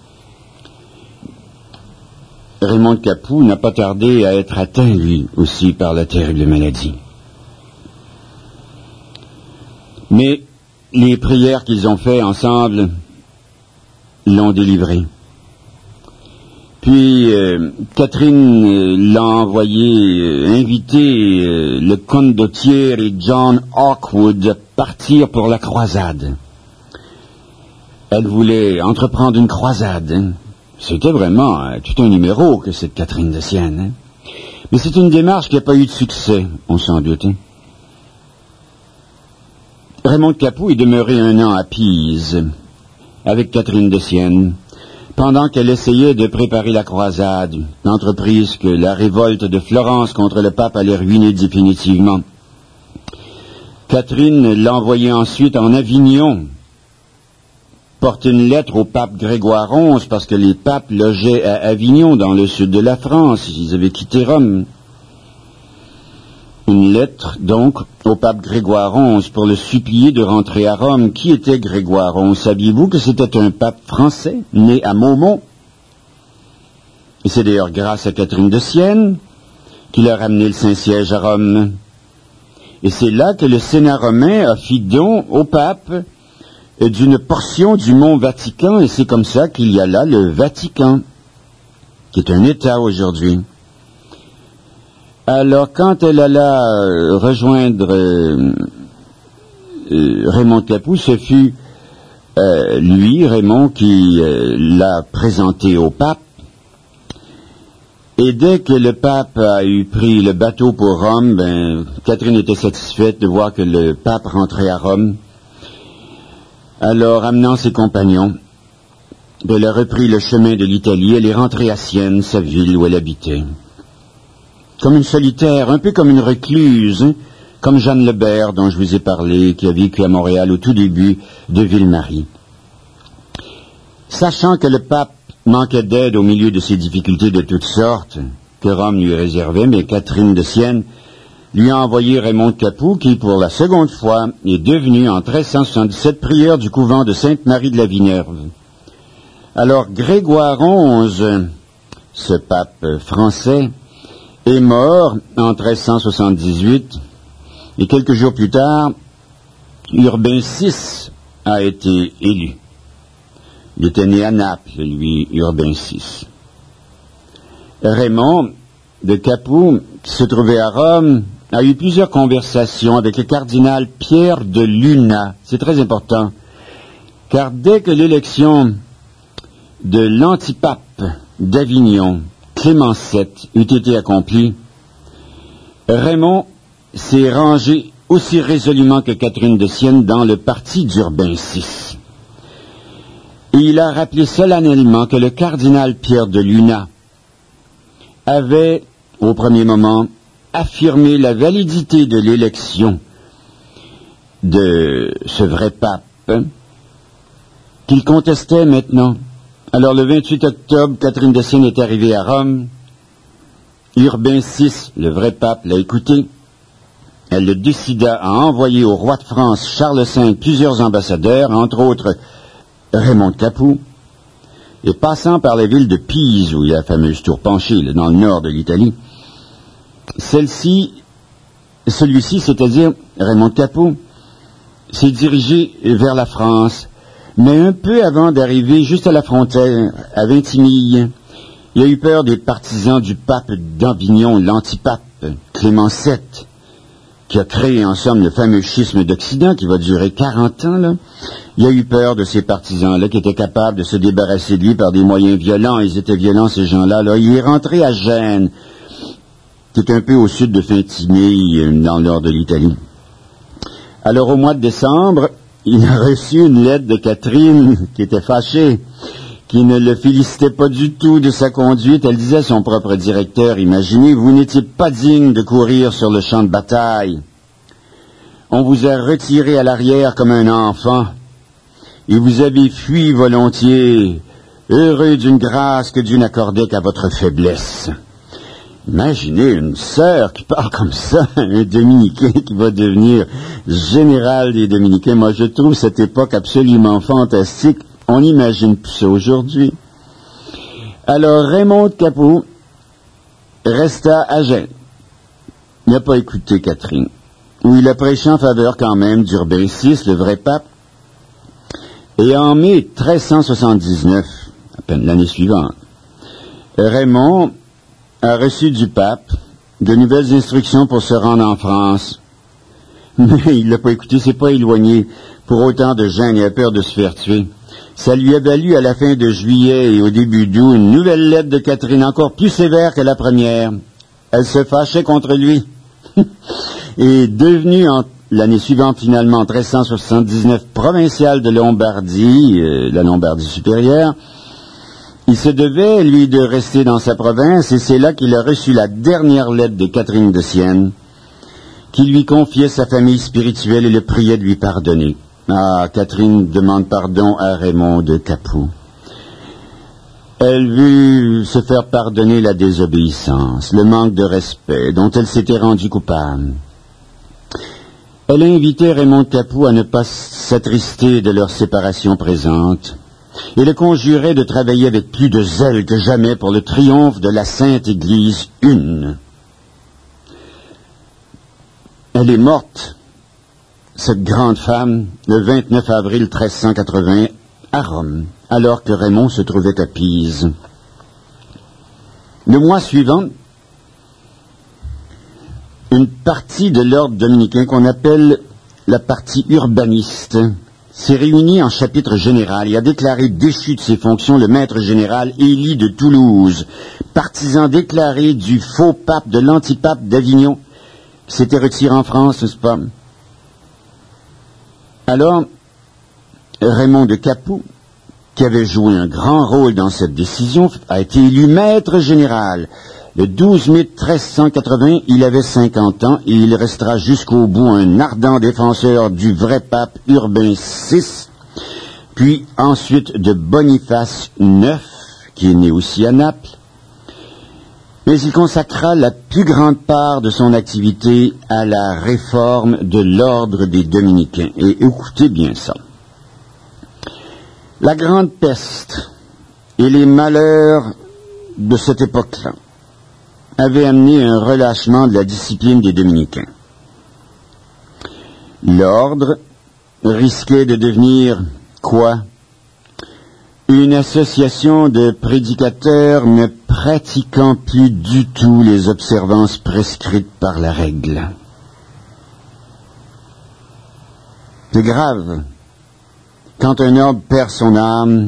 Raymond de Capoue n'a pas tardé à être atteint, lui aussi, par la terrible maladie. Mais les prières qu'ils ont faites ensemble l'ont délivré. Puis Catherine l'a envoyé inviter le condottiere et John Hawkwood à partir pour la croisade. Elle voulait entreprendre une croisade. Hein. C'était vraiment tout un numéro que cette Catherine de Sienne. Hein. Mais c'est une démarche qui n'a pas eu de succès, on s'en doute. Hein. Raymond de Capoue est demeuré 1 an à Pise avec Catherine de Sienne, pendant qu'elle essayait de préparer la croisade, l'entreprise que la révolte de Florence contre le pape allait ruiner définitivement. Catherine l'a envoyé ensuite en Avignon, porter une lettre au pape Grégoire XI, parce que les papes logeaient à Avignon, dans le sud de la France. Ils avaient quitté Rome. Une lettre, donc, au pape Grégoire XI pour le supplier de rentrer à Rome. Qui était Grégoire XI? Saviez-vous que c'était un pape français, né à Maumont? Et c'est d'ailleurs grâce à Catherine de Sienne qu'il a ramené le Saint-Siège à Rome. Et c'est là que le Sénat romain a fait don au pape d'une portion du mont Vatican, et c'est comme ça qu'il y a là le Vatican, qui est un État aujourd'hui. Alors, quand elle alla rejoindre Raymond de Capoue, ce fut lui, Raymond, qui l'a présenté au pape. Et dès que le pape a eu pris le bateau pour Rome, Catherine était satisfaite de voir que le pape rentrait à Rome. Alors, amenant ses compagnons, elle a repris le chemin de l'Italie. Elle est rentrée à Sienne, sa ville où elle habitait. Comme une solitaire, un peu comme une recluse, hein, comme Jeanne Lebert, dont je vous ai parlé, qui a vécu à Montréal au tout début de Ville-Marie. Sachant que le pape manquait d'aide au milieu de ces difficultés de toutes sortes, que Rome lui réservait, mais Catherine de Sienne lui a envoyé Raymond de Capoue, qui, pour la seconde fois, est devenu, en 1377, prieur du couvent de Sainte-Marie de la Vinerve. Alors, Grégoire XI, ce pape français, est mort en 1378, et quelques jours plus tard, Urbain VI a été élu. Il était né à Naples, lui, Urbain VI. Raymond de Capoue, qui se trouvait à Rome, a eu plusieurs conversations avec le cardinal Pierre de Luna. C'est très important, car dès que l'élection de l'antipape d'Avignon, Clément VII, eut été accomplie, Raymond s'est rangé aussi résolument que Catherine de Sienne dans le parti d'Urbain VI. Et il a rappelé solennellement que le cardinal Pierre de Luna avait, au premier moment, affirmé la validité de l'élection de ce vrai pape, qu'il contestait maintenant. Alors, le 28 octobre, Catherine de Sienne est arrivée à Rome. Urbain VI, le vrai pape, l'a écouté. Elle le décida à envoyer au roi de France, Charles V, plusieurs ambassadeurs, entre autres Raymond de Capoue, et passant par la ville de Pise, où il y a la fameuse tour penchée, là, dans le nord de l'Italie, celui-ci, c'est-à-dire Raymond de Capoue, s'est dirigé vers la France. Mais un peu avant d'arriver juste à la frontière, à Vintimille, il a eu peur des partisans du pape d'Avignon, l'antipape Clément VII, qui a créé en somme le fameux schisme d'Occident qui va durer 40 ans. Là. Il a eu peur de ces partisans-là qui étaient capables de se débarrasser de lui par des moyens violents. Ils étaient violents, ces gens-là. Là. Il est rentré à Gênes, qui est un peu au sud de Vintimille, dans le nord de l'Italie. Alors, au mois de décembre, il a reçu une lettre de Catherine qui était fâchée, qui ne le félicitait pas du tout de sa conduite. Elle disait à son propre directeur, imaginez, vous n'étiez pas digne de courir sur le champ de bataille. On vous a retiré à l'arrière comme un enfant, et vous avez fui volontiers, heureux d'une grâce que Dieu n'accordait qu'à votre faiblesse. Imaginez une sœur qui parle comme ça, un dominicain qui va devenir général des dominicains. Moi, je trouve cette époque absolument fantastique. On n'imagine plus ça aujourd'hui. Alors, Raymond de Capoue resta à Gênes. Il n'a pas écouté Catherine, où il a prêché en faveur quand même d'Urbain VI, le vrai pape. Et en mai 1379, à peine l'année suivante, Raymond a reçu du pape de nouvelles instructions pour se rendre en France. Mais il l'a pas écouté, s'est pas éloigné pour autant de Gênes, il a peur de se faire tuer. Ça lui a valu à la fin de juillet et au début d'août une nouvelle lettre de Catherine encore plus sévère que la première. Elle se fâchait contre lui. Et devenu l'année suivante finalement en 1379 provincial de Lombardie, la Lombardie supérieure, il se devait, lui, de rester dans sa province, et c'est là qu'il a reçu la dernière lettre de Catherine de Sienne, qui lui confiait sa famille spirituelle et le priait de lui pardonner. Ah, Catherine demande pardon à Raymond de Capoue. Elle veut se faire pardonner la désobéissance, le manque de respect dont elle s'était rendue coupable. Elle a invité Raymond de Capoue à ne pas s'attrister de leur séparation présente, et le conjurait de travailler avec plus de zèle que jamais pour le triomphe de la Sainte Église une. Elle est morte, cette grande femme, le 29 avril 1380, à Rome, alors que Raymond se trouvait à Pise. Le mois suivant, une partie de l'ordre dominicain qu'on appelle la partie urbaniste s'est réunie en chapitre général et a déclaré déchu de ses fonctions le maître général Élie de Toulouse, partisan déclaré du faux pape, de l'antipape d'Avignon, qui s'était retiré en France, n'est-ce pas? Alors, Raymond de Capoue, qui avait joué un grand rôle dans cette décision, a été élu maître général. Le 12 mai 1380, il avait 50 ans et il restera jusqu'au bout un ardent défenseur du vrai pape Urbain VI, puis ensuite de Boniface IX, qui est né aussi à Naples. Mais il consacra la plus grande part de son activité à la réforme de l'ordre des dominicains. Et écoutez bien ça. La grande peste et les malheurs de cette époque-là avaient amené un relâchement de la discipline des dominicains. L'ordre risquait de devenir quoi? Une association de prédicateurs ne pratiquant plus du tout les observances prescrites par la règle. C'est grave. Quand un ordre perd son âme,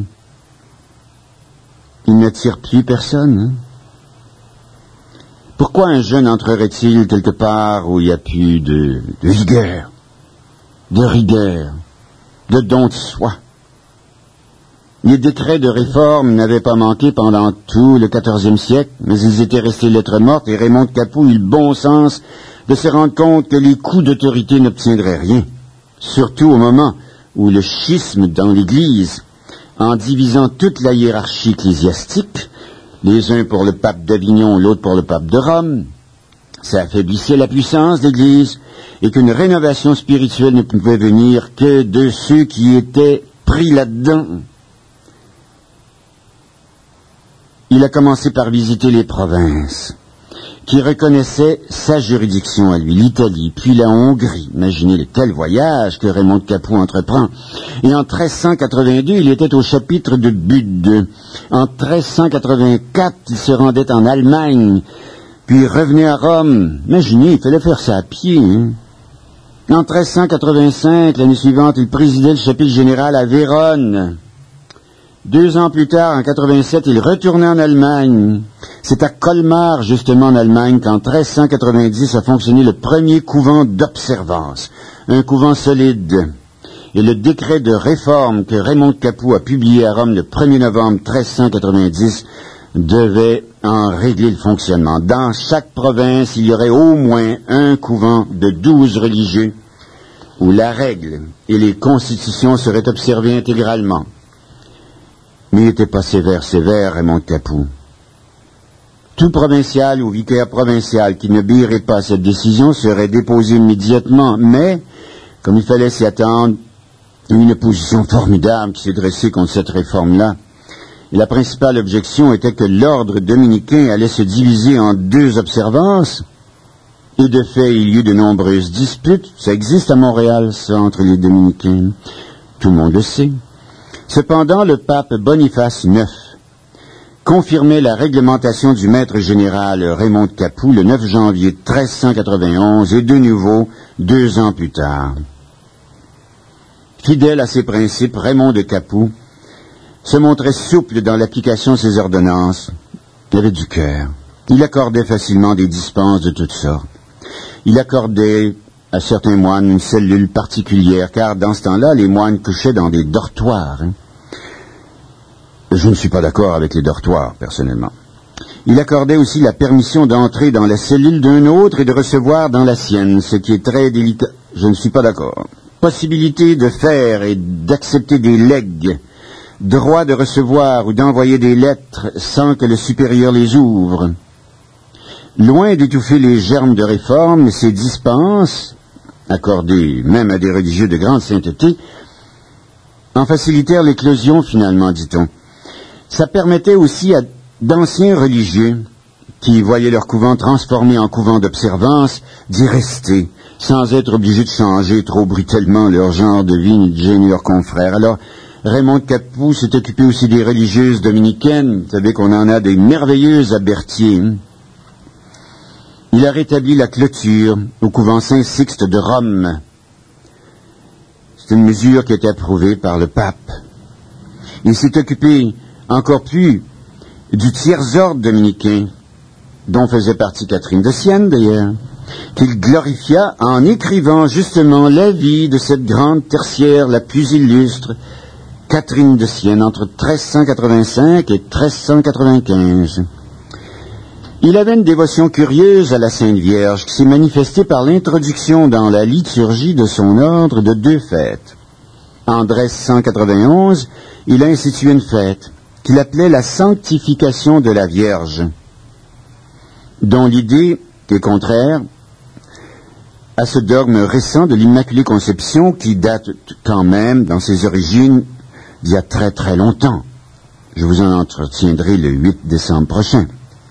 il n'attire plus personne. Hein? Pourquoi un jeune entrerait-il quelque part où il n'y a plus de vigueur, de rigueur, de don de soi? Les décrets de réforme n'avaient pas manqué pendant tout le XIVe siècle, mais ils étaient restés lettres mortes et Raymond de Capoue eut le bon sens de se rendre compte que les coups d'autorité n'obtiendraient rien, surtout au moment où le schisme dans l'Église, en divisant toute la hiérarchie ecclésiastique, les uns pour le pape d'Avignon, l'autre pour le pape de Rome, ça affaiblissait la puissance de l'Église et qu'une rénovation spirituelle ne pouvait venir que de ceux qui étaient pris là-dedans. Il a commencé par visiter les provinces qui reconnaissaient sa juridiction à lui, l'Italie, puis la Hongrie. Imaginez quel voyage que Raymond de Capoue entreprend. Et en 1382, il était au chapitre de Bude. En 1384, il se rendait en Allemagne, puis revenait à Rome. Imaginez, il fallait faire ça à pied. Hein? En 1385, l'année suivante, il présidait le chapitre général à Vérone. 2 ans plus tard, en 87, il retournait en Allemagne. C'est à Colmar, justement en Allemagne, qu'en 1390 a fonctionné le premier couvent d'observance, un couvent solide. Et le décret de réforme que Raymond de Capoue a publié à Rome le 1er novembre 1390 devait en régler le fonctionnement. Dans chaque province, il y aurait au moins un couvent de 12 religieux où la règle et les constitutions seraient observées intégralement. Mais il n'était pas sévère, Raymond de Capoue. Tout provincial ou vicaire provincial qui n'obéirait pas à cette décision serait déposé immédiatement, mais, comme il fallait s'y attendre, il y a eu une opposition formidable qui s'est dressée contre cette réforme-là. Et la principale objection était que l'ordre dominicain allait se diviser en 2 observances, et de fait, il y eut de nombreuses disputes. Ça existe à Montréal, ça, entre les dominicains. Tout le monde le sait. Cependant, le pape Boniface IX confirmait la réglementation du maître général Raymond de Capoue le 9 janvier 1391 et de nouveau 2 ans plus tard. Fidèle à ses principes, Raymond de Capoue se montrait souple dans l'application de ses ordonnances. Il avait du cœur. Il accordait facilement des dispenses de toutes sortes. Il accordait à certains moines une cellule particulière, car dans ce temps-là, les moines couchaient dans des dortoirs. Je ne suis pas d'accord avec les dortoirs, personnellement. Il accordait aussi la permission d'entrer dans la cellule d'un autre et de recevoir dans la sienne, ce qui est très délicat. Je ne suis pas d'accord. Possibilité de faire et d'accepter des legs, droit de recevoir ou d'envoyer des lettres sans que le supérieur les ouvre. Loin d'étouffer les germes de réforme, ces dispenses, accordées même à des religieux de grande sainteté, en facilitèrent l'éclosion finalement, dit-on. Ça permettait aussi à d'anciens religieux qui voyaient leur couvent transformé en couvent d'observance d'y rester, sans être obligés de changer trop brutalement leur genre de vie ni de gêner leurs confrères. Alors, Raymond de Capoue s'est occupé aussi des religieuses dominicaines. Vous savez qu'on en a des merveilleuses à Berthier. Il a rétabli la clôture au couvent Saint-Sixte de Rome. C'est une mesure qui a été approuvée par le pape. Il s'est occupé encore plus du tiers-ordre dominicain, dont faisait partie Catherine de Sienne d'ailleurs, qu'il glorifia en écrivant justement la vie de cette grande tertiaire la plus illustre, Catherine de Sienne, entre 1385 et 1395. Il avait une dévotion curieuse à la Sainte Vierge qui s'est manifestée par l'introduction dans la liturgie de son ordre de 2 fêtes. En 1391, il a institué une fête qu'il appelait la sanctification de la Vierge, dont l'idée est contraire à ce dogme récent de l'Immaculée Conception qui date quand même, dans ses origines, d'il y a très très longtemps. Je vous en entretiendrai le 8 décembre prochain.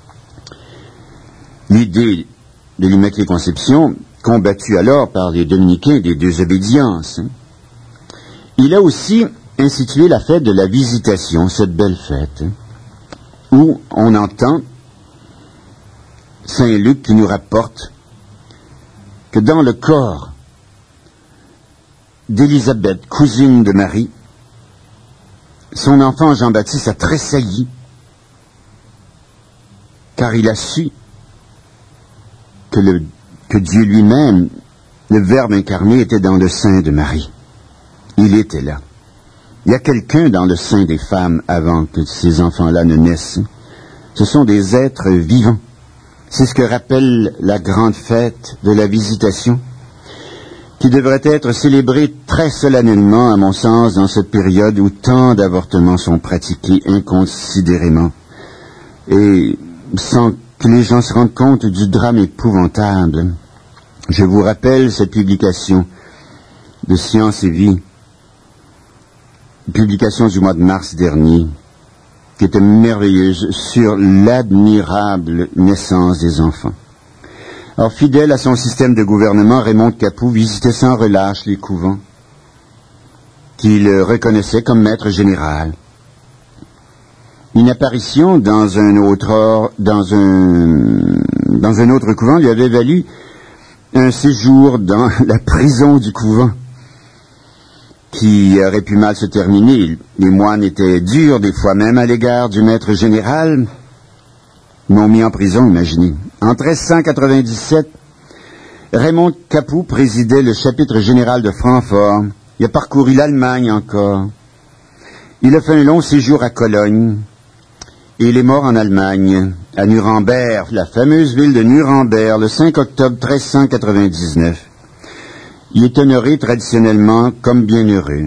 L'idée de l'Immaculée Conception, combattue alors par les dominicains des 2 obédiences. Il a aussi institué la fête de la Visitation, cette belle fête, où on entend Saint Luc qui nous rapporte que dans le corps d'Élisabeth, cousine de Marie, son enfant Jean-Baptiste a tressailli, car il a su que Dieu lui-même, le Verbe incarné, était dans le sein de Marie. Il était là. Il y a quelqu'un dans le sein des femmes avant que ces enfants-là ne naissent. Ce sont des êtres vivants. C'est ce que rappelle la grande fête de la Visitation, qui devrait être célébrée très solennellement, à mon sens, dans cette période où tant d'avortements sont pratiqués inconsidérément, et sans que les gens se rendent compte du drame épouvantable. Je vous rappelle cette publication de Science et Vie, publication du mois de mars dernier, qui était merveilleuse, sur l'admirable naissance des enfants. Alors, fidèle à son système de gouvernement, Raymond de Capoue visitait sans relâche les couvents qu'il reconnaissait comme maître général. Une apparition dans un autre couvent lui avait valu un séjour dans la prison du couvent. qui aurait pu mal se terminer. Les moines étaient durs des fois même à l'égard du maître général. Ils m'ont mis en prison, imaginez. En 1397, Raymond Capoue présidait le chapitre général de Francfort. Il a parcouru l'Allemagne encore. Il a fait un long séjour à Cologne. Et il est mort en Allemagne, à Nuremberg, la fameuse ville de Nuremberg, le 5 octobre 1399. Il est honoré traditionnellement comme bienheureux.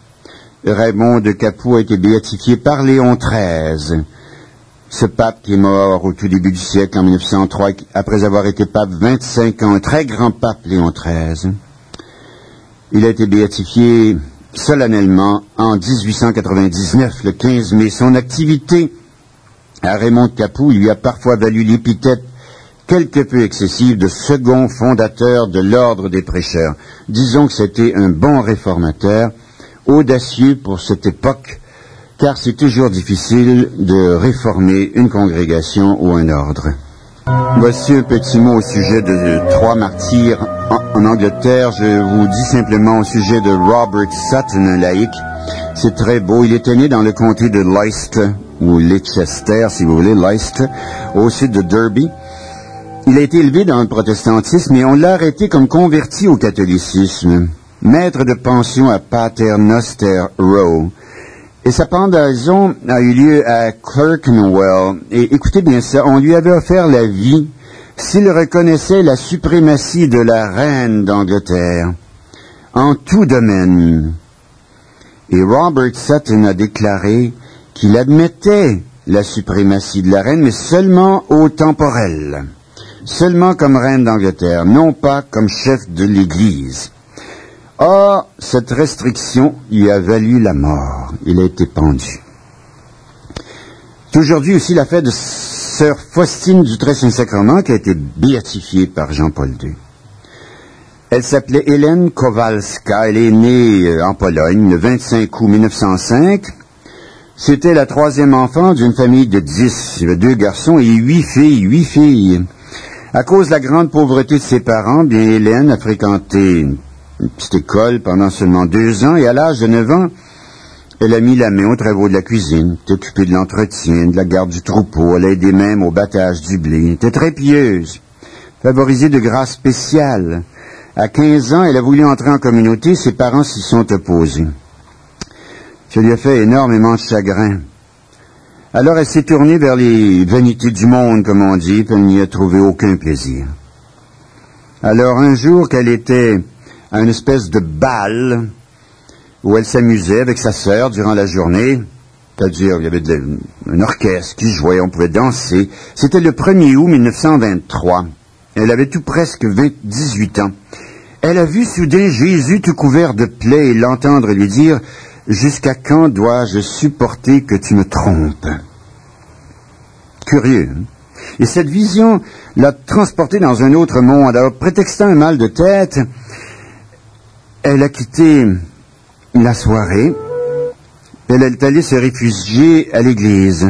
Raymond de Capoue a été béatifié par Léon XIII, ce pape qui est mort au tout début du siècle, en 1903, après avoir été pape 25 ans, un très grand pape, Léon XIII. Il a été béatifié solennellement en 1899, le 15 mai. Son activité à Raymond de Capoue lui a parfois valu l'épithète quelque peu excessive de second fondateur de l'ordre des prêcheurs. Disons que c'était un bon réformateur, audacieux pour cette époque, car c'est toujours difficile de réformer une congrégation ou un ordre. Voici un petit mot au sujet de trois martyrs en Angleterre. Je vous dis simplement au sujet de Robert Sutton, un laïc. C'est très beau. Il était né dans le comté de Leicester, ou Leicester, si vous voulez, Leicester, au sud de Derby. Il a été élevé dans le protestantisme et on l'a arrêté comme converti au catholicisme. Maître de pension à Paternoster Row. Et sa pendaison a eu lieu à Clerkenwell. Et écoutez bien ça, on lui avait offert la vie s'il reconnaissait la suprématie de la reine d'Angleterre en tout domaine. Et Robert Sutton a déclaré qu'il admettait la suprématie de la reine, mais seulement au temporel, seulement comme reine d'Angleterre, non pas comme chef de l'Église. Or, cette restriction lui a valu la mort. Il a été pendu. C'est aujourd'hui aussi la fête de sœur Faustine du Très-Saint-Sacrement qui a été béatifiée par Jean-Paul II. Elle s'appelait Hélène Kowalska. Elle est née en Pologne le 25 août 1905. C'était la troisième enfant d'une famille de 10. Il y avait 2 garçons et 8 filles. À cause de la grande pauvreté de ses parents, bien Hélène a fréquenté une petite école pendant seulement 2 ans et à l'âge de 9 ans, elle a mis la main aux travaux de la cuisine, s'est occupée de l'entretien, de la garde du troupeau, elle a aidé même au battage du blé. Elle était très pieuse, favorisée de grâce spéciale. À 15 ans, elle a voulu entrer en communauté, ses parents s'y sont opposés. Ça lui a fait énormément de chagrin. Alors elle s'est tournée vers les vanités du monde, comme on dit, puis elle n'y a trouvé aucun plaisir. Alors un jour qu'elle était à une espèce de bal où elle s'amusait avec sa sœur durant la journée, c'est-à-dire il y avait un orchestre qui jouait, on pouvait danser. C'était le 1er août 1923. Elle avait tout presque 18 ans. Elle a vu soudain Jésus tout couvert de plaies et l'entendre lui dire « Jusqu'à quand dois-je supporter que tu me trompes ?» Curieux, hein? Et cette vision l'a transportée dans un autre monde. Alors, prétextant un mal de tête, elle a quitté la soirée. Elle est allée se réfugier à l'église.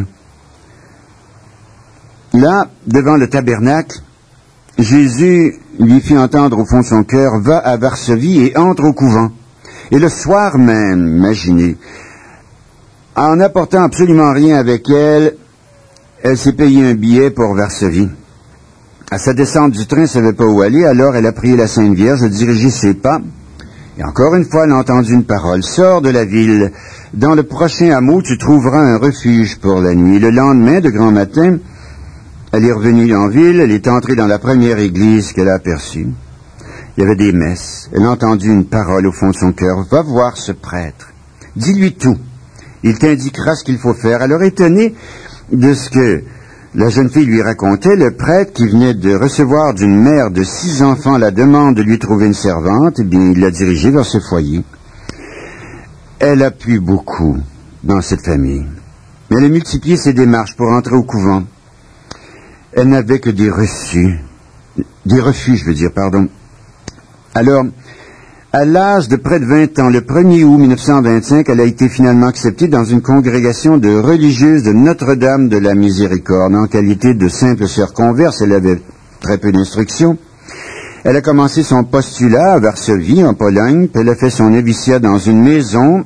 Là, devant le tabernacle, Jésus lui fit entendre au fond de son cœur « Va à Varsovie et entre au couvent ». Et le soir même, imaginez, en n'apportant absolument rien avec elle, elle s'est payé un billet pour Varsovie. À sa descente du train, elle ne savait pas où aller, alors elle a prié la Sainte Vierge de diriger ses pas. Et encore une fois, elle a entendu une parole. « Sors de la ville. Dans le prochain hameau, tu trouveras un refuge pour la nuit. » Le lendemain, de grand matin, elle est revenue en ville, elle est entrée dans la première église qu'elle a aperçue. Il y avait des messes. Elle a entendu une parole au fond de son cœur. « Va voir ce prêtre. Dis-lui tout. Il t'indiquera ce qu'il faut faire. » Alors, étonnée de ce que la jeune fille lui racontait, le prêtre qui venait de recevoir d'une mère de 6 enfants la demande de lui trouver une servante, eh bien, il l'a dirigée vers ce foyer. Elle a pu beaucoup dans cette famille. Mais elle a multiplié ses démarches pour entrer au couvent. Elle n'avait que des refus, Alors, à l'âge de près de 20 ans, le 1er août 1925, elle a été finalement acceptée dans une congrégation de religieuses de Notre-Dame de la Miséricorde. En qualité de simple sœur converse, elle avait très peu d'instruction. Elle a commencé son postulat à Varsovie, en Pologne, puis elle a fait son noviciat dans une maison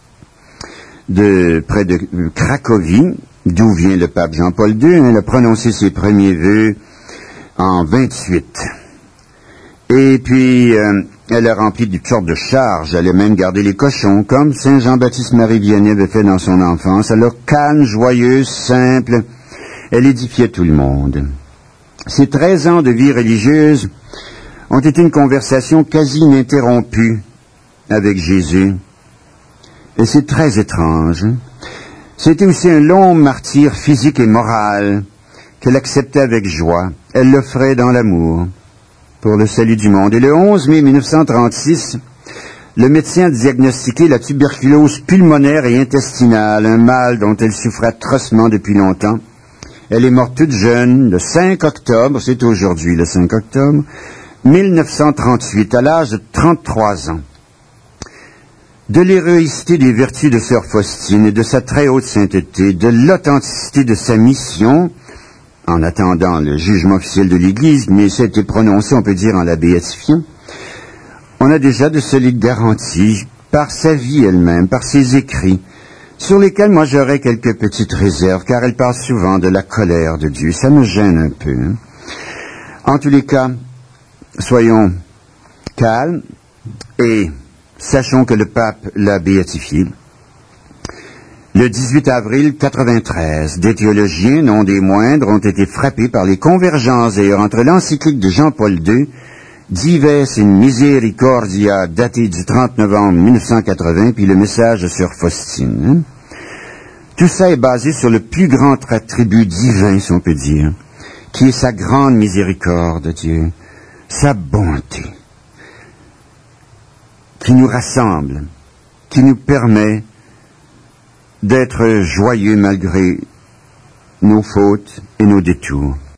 près de Cracovie, d'où vient le pape Jean-Paul II. Elle a prononcé ses premiers vœux en 28. Et puis, elle a rempli toutes sortes de charges. Elle a même gardé les cochons, comme Saint Jean-Baptiste-Marie Vianney avait fait dans son enfance. Alors, calme, joyeuse, simple, elle édifiait tout le monde. Ces 13 ans de vie religieuse ont été une conversation quasi ininterrompue avec Jésus. Et c'est très étrange. C'était aussi un long martyre physique et moral qu'elle acceptait avec joie. Elle l'offrait dans l'amour pour le salut du monde. Et le 11 mai 1936, le médecin a diagnostiqué la tuberculose pulmonaire et intestinale, un mal dont elle souffrait atrocement depuis longtemps. Elle est morte toute jeune, le 5 octobre, c'est aujourd'hui le 5 octobre, 1938, à l'âge de 33 ans. De l'héroïcité des vertus de Sœur Faustine et de sa très haute sainteté, de l'authenticité de sa mission, en attendant le jugement officiel de l'Église, mais ça a été prononcé, on peut dire, en la béatifiant, on a déjà de solides garanties par sa vie elle-même, par ses écrits, sur lesquels moi j'aurais quelques petites réserves, car elle parle souvent de la colère de Dieu. Ça me gêne un peu. Hein. En tous les cas, soyons calmes et sachons que le pape l'a béatifié. Le 18 avril 93, des théologiens, non des moindres, ont été frappés par les convergences d'ailleurs entre l'encyclique de Jean-Paul II, Dives in Misericordia, daté du 30 novembre 1980, puis le message de Sœur Faustine. Hein? Tout ça est basé sur le plus grand attribut divin, si on peut dire, qui est sa grande miséricorde, Dieu, sa bonté, qui nous rassemble, qui nous permet d'être joyeux malgré nos fautes et nos détours.